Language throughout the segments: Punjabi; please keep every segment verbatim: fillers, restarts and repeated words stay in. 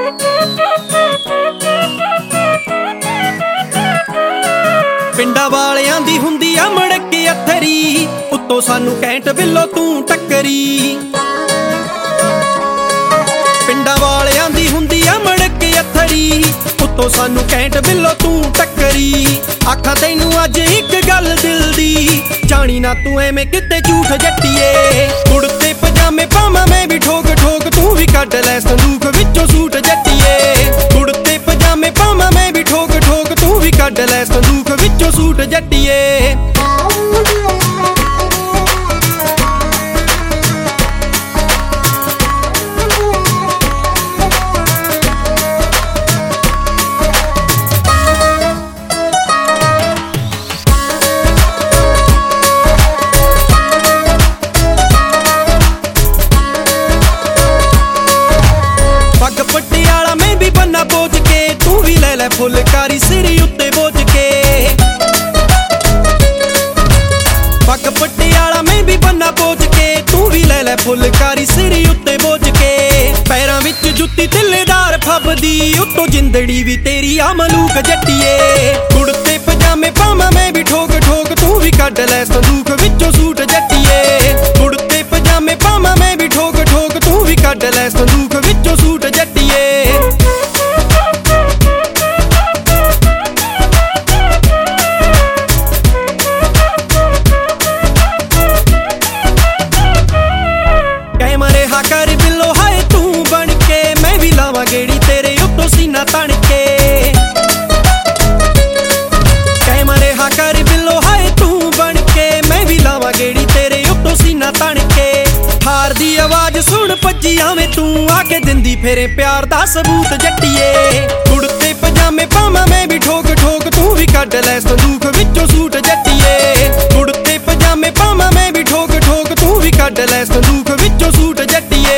ਪਿੰਡਾਂ ਵਾਲਿਆਂ ਦੀ ਹੁੰਦੀ ਆ ਮੜਕੇ ਅਥਰੀ, ਉੱਤੋਂ ਸਾਨੂੰ ਕੈਂਟ ਬਿੱਲੋ ਤੂੰ ਟੱਕਰੀ। ਪਿੰਡਾਂ ਵਾਲਿਆਂ ਦੀ ਹੁੰਦੀ ਆ ਮੜਕੇ ਅਥਰੀ, ਉੱਤੋਂ ਸਾਨੂੰ ਕੈਂਟ ਬਿੱਲੋ ਤੂੰ ਟੱਕਰੀ। ਆਖਾਂ ਤੈਨੂੰ ਅੱਜ ਇੱਕ ਗੱਲ ਦਿਲ ਦੀ, ਜਾਣੀ ਨਾ ਤੂੰ ਐਵੇਂ ਕਿਤੇ ਝੂਠ ਜੱਟੀਏ। ਕੁੜਤੇ ਪਜਾਮੇ ਪਾਵਾਂ ਮੈਂ ਵੀ ਠੋਕ ਠੋਕ, ਤੂੰ ਵੀ ਕੱਢ ਲੈ ਸੰਦੂਕ ਵਿੱਚੋਂ ਸੂਟ ਜੱਟੀਏ। ਕੁੜਤੇ ਪਜਾਮੇ ਪਾਵਾਂ ਮੈਂ ਵੀ ਠੋਕ ਠੋਕ, ਤੂੰ ਵੀ ਕੱਢ ਲੈ ਸੰਦੂਕ ਵਿੱਚੋਂ ਸੂਟ ਜੱਟੀਏ। ਪੱਗ ਪਟਿਆਲਾ ਮੈਂ ਵੀ ਬੰਨਾ ਪੋਚ ਕੇ, ਤੂੰ ਵੀ ਲੈ ਲੈ ਫੁੱਲਕਾਰੀ ਸਿਰੀ ਉੱਤੇ ਬੋਝ ਕੇ। ਪੱਗ ਪਟਿਆਲਾ ਮੈਂ ਵੀ ਬੰਨਾ ਪੋਚ ਕੇ, ਤੂੰ ਵੀ ਲੈ ਲੈ ਫੁੱਲਕਾਰੀ ਸਿਰੀ ਉੱਤੇ ਬੋਝ ਕੇ। ਪੈਰਾਂ ਵਿੱਚ ਜੁੱਤੀ ਤਿੱਲੇਦਾਰ ਫੱਬਦੀ, ਉੱਤੋਂ ਜਿੰਦੜੀ ਵੀ ਤੇਰੀ ਆ ਮਲੂਕ ਜੱਟੀਏ। ਕੁੜਤੇ ਪਜਾਮੇ ਪਾਵਾਂ ਮੈਂ ਵੀ ਠੋਕ ਠੋਕ, ਤੂੰ ਵੀ ਕੱਢ ਲੈ ਸੰਦੂਕ ਵਿੱਚੋਂ ਸੂਟ ਜੱਟੀਏ। ਕੁੜਤੇ ਪਜਾਮੇ ਪਾਵਾਂ ਮੈਂ ਵੀ ਠੋਕ ਠੋਕ, ਤੂੰ ਵੀ ਕੱਢ ਲੈ ਸੰਦੂਕ ਵਿੱਚੋਂ ਸੂਟ ਜੱਟੀਏ। ਕਰ ਬਿੱਲੋ ਹਾਏ ਤੂੰ ਬਣ ਕੇ, ਮੈਂ ਵੀ ਲਾਵਾਂ ਗੇੜੀ ਤੇਰੇ ਉੱਤੋਂ ਸੀਨਾ ਤਣ ਕੇ। ਕਹਿ ਮਰੇ ਹਾਂ ਕਰ ਬਿੱਲੋ ਹਾਏ ਤੂੰ ਬਣ ਕੇ, ਮੈਂ ਵੀ ਲਾਵਾਂ ਗੇੜੀ ਤੇਰੇ ਉੱਤੋਂ ਸੀਨਾ ਤਣ ਕੇ। ਹਾਰ ਦੀ ਆਵਾਜ਼ ਸੁਣ ਭੱਜੀ ਆਵੇਂ ਤੂੰ, ਆ ਕੇ ਦਿੰਦੀ ਫੇਰੇ ਪਿਆਰ ਦਾ ਸਬੂਤ ਜੱਟੀਏ। ਕੁੜਤੇ ਪਜਾਮੇ ਪਾਵਾਂ ਮੈਂ ਵੀ ਠੋਕ ਠੋਕ, ਤੂੰ ਵੀ ਕੱਢ ਲੈ ਸੰਦੂਕ ਵਿੱਚੋਂ ਸੂਟ ਜੱਟੀਏ। ਕੁੜਤੇ ਪਜਾਮੇ ਪਾਵਾਂ ਮੈਂ ਵੀ ਠੋਕ ਠੋਕ, ਤੂੰ ਵੀ ਕੱਢ ਲੈ ਸੰਦੂਕ ਵਿੱਚੋਂ ਸੂਟ ਜੱਟੀਏ।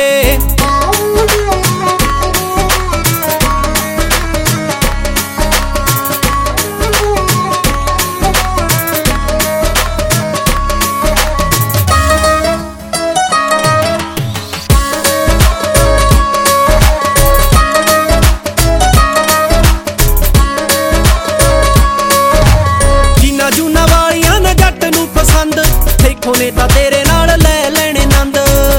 ਜੂਨਾ ਵਾਲੀਆਂ ਨੇ ਜੱਟ ਨੂੰ ਪਸੰਦ, ਦੇਖੋ ਨੇ ਤਾਂ ਤੇਰੇ ਨਾਲ ਲੈ ਲੈਣੇ ਨੰਦ।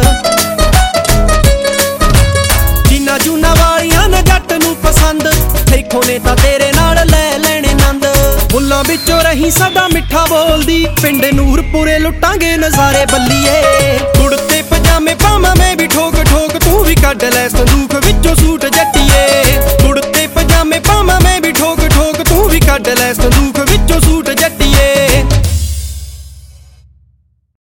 ਜਿੰਨਾ ਜੂਨਾ ਵਾਲੀਆਂ ਨੇ ਜੱਟ ਨੂੰ ਪਸੰਦ, ਦੇਖੋ ਨੇ ਤਾਂ ਤੇਰੇ ਨਾਲ ਲੈ ਲੈਣੇ ਨੰਦ। ਫੁੱਲਾਂ ਵਿੱਚੋਂ ਰਹੀ ਸਦਾ ਮਿੱਠਾ ਬੋਲਦੀ, ਪਿੰਡ ਨੂਰਪੁਰੇ ਲੁੱਟਾਂਗੇ ਨਜ਼ਾਰੇ ਬੱਲੀਏ। ਕੁੜਤੇ ਪਜਾਮੇ ਪਾਵਾਂ ਮੈਂ ਵੀ ਠੋਕ ਠੋਕ, ਤੂੰ ਵੀ ਕੱਢ ਲੈ ਸੰਦੂਕ ਵਿੱਚੋਂ ਸੂਟ ਜੱਟੀਏ। ਕੁੜਤੇ ਪਜਾਮੇ ਪਾਵਾਂ ਮੈਂ ਵੀ ਠੋਕ ਠੋਕ, ਤੂੰ ਵੀ ਕੱਢ ਲੈ ਸੰਦੂਕ